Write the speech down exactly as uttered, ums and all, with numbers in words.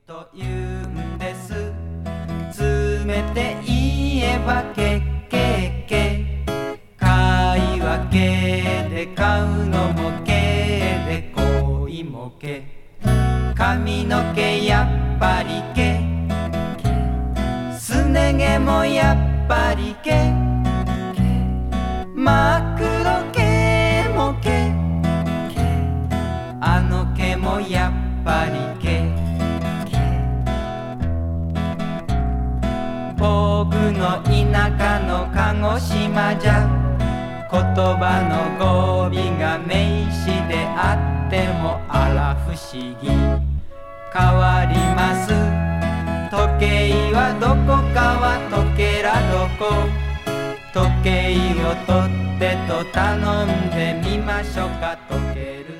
と言うんです。詰めて言えばけけけ、買い分けで買うのもけで恋もけ、髪の毛やっぱりけ、すね毛もやっぱりけ、真っ黒毛もけ、あの毛もやっぱりけ、僕の田舎の鹿児島じゃ、言葉の語尾が名詞であってもあら不思議、変わります。時計はどこかはとけらどこ、時計を取ってと頼んでみましょうか。とける